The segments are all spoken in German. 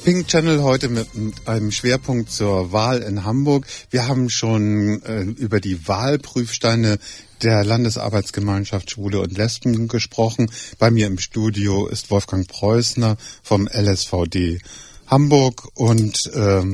Pink Channel heute mit einem Schwerpunkt zur Wahl in Hamburg. Wir haben schon über die Wahlprüfsteine der Landesarbeitsgemeinschaft Schwule und Lesben gesprochen. Bei mir im Studio ist Wolfgang Preußner vom LSVD Hamburg und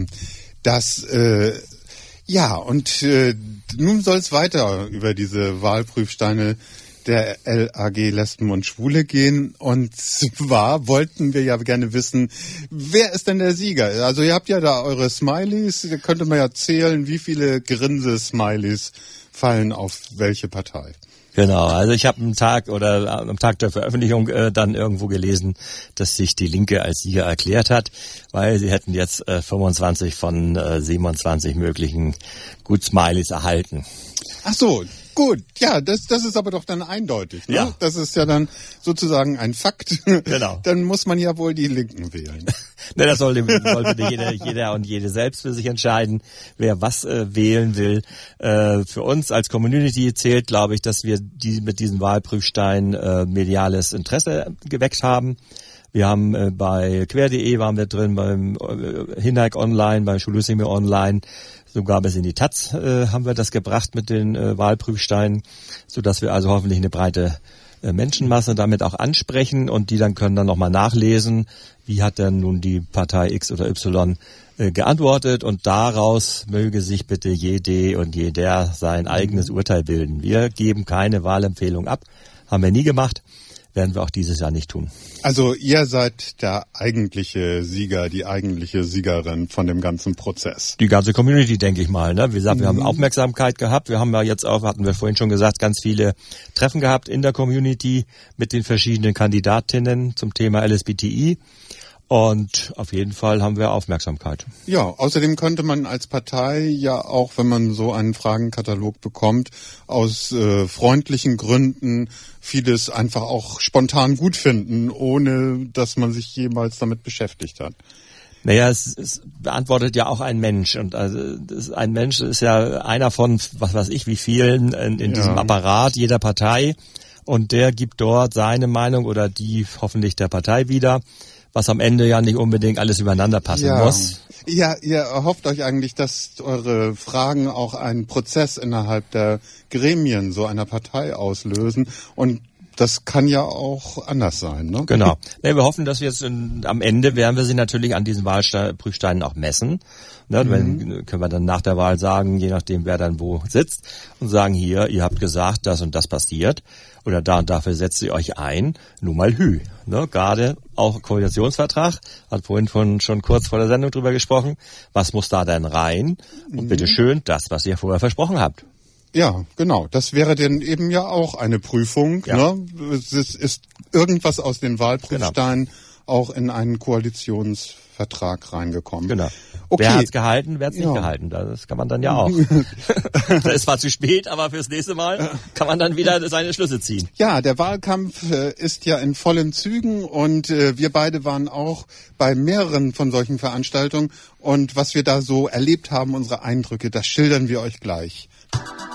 nun soll es weiter über diese Wahlprüfsteine der LAG Lesben und Schwule gehen. Und zwar wollten wir ja gerne wissen, wer ist denn der Sieger? Also ihr habt ja da eure Smileys, da könnte man ja zählen, wie viele Grinse-Smileys fallen auf welche Partei. Genau, also ich habe am Tag der Veröffentlichung dann irgendwo gelesen, dass sich die Linke als Sieger erklärt hat, weil sie hätten jetzt 25 von 27 möglichen Gut-Smileys erhalten. Ach so, gut, ja, das ist aber doch dann eindeutig, ne? Ja. Das ist ja dann sozusagen ein Fakt. Genau. Dann muss man ja wohl die Linken wählen. Ne, das soll bitte jeder und jede selbst für sich entscheiden, wer was wählen will. Für uns als Community zählt, glaube ich, dass wir mit diesem Wahlprüfstein mediales Interesse geweckt haben. Wir haben bei quer.de waren wir drin, beim Hinhack Online, bei Schulüssime Online, sogar bis in die Taz haben wir das gebracht mit den Wahlprüfsteinen, sodass wir also hoffentlich eine breite Menschenmasse damit auch ansprechen und die dann können dann nochmal nachlesen, wie hat denn nun die Partei X oder Y geantwortet und daraus möge sich bitte jede und jeder sein eigenes Urteil bilden. Wir geben keine Wahlempfehlung ab, haben wir nie gemacht. Werden wir auch dieses Jahr nicht tun. Also ihr seid der eigentliche Sieger, die eigentliche Siegerin von dem ganzen Prozess. Die ganze Community, denke ich mal. Ne? Wie gesagt, wir haben Aufmerksamkeit gehabt. Wir haben ja jetzt auch, hatten wir vorhin schon gesagt, ganz viele Treffen gehabt in der Community mit den verschiedenen Kandidatinnen zum Thema LSBTI. Und auf jeden Fall haben wir Aufmerksamkeit. Ja, außerdem könnte man als Partei ja auch, wenn man so einen Fragenkatalog bekommt, aus freundlichen Gründen vieles einfach auch spontan gut finden, ohne dass man sich jemals damit beschäftigt hat. Naja, es beantwortet ja auch ein Mensch. Und also ein Mensch ist ja einer von, was weiß ich, wie vielen in diesem Apparat jeder Partei. Und der gibt dort seine Meinung oder die hoffentlich der Partei wieder, was am Ende ja nicht unbedingt alles übereinander passen muss. Ja, ihr erhofft euch eigentlich, dass eure Fragen auch einen Prozess innerhalb der Gremien so einer Partei auslösen und das kann ja auch anders sein, ne? Genau. Nee, wir hoffen, dass wir jetzt am Ende werden wir sie natürlich an diesen Wahlprüfsteinen auch messen. Ne? Können wir dann nach der Wahl sagen, je nachdem wer dann wo sitzt und sagen, hier, ihr habt gesagt, das und das passiert oder da und dafür setzt ihr euch ein, nun mal hü. Ne? Gerade auch Koalitionsvertrag, hat vorhin schon kurz vor der Sendung drüber gesprochen, was muss da denn rein? Und bitteschön, das, was ihr vorher versprochen habt. Ja, genau. Das wäre denn eben ja auch eine Prüfung. Ja. Ne? Es ist irgendwas aus den Wahlprüfsteinen auch in einen Koalitionsvertrag reingekommen. Genau. Okay. Wer hat's gehalten, wer hat's nicht gehalten? Das kann man dann ja auch. Das ist zwar zu spät, aber fürs nächste Mal kann man dann wieder seine Schlüsse ziehen. Ja, der Wahlkampf ist ja in vollen Zügen und wir beide waren auch bei mehreren von solchen Veranstaltungen und was wir da so erlebt haben, unsere Eindrücke, das schildern wir euch gleich.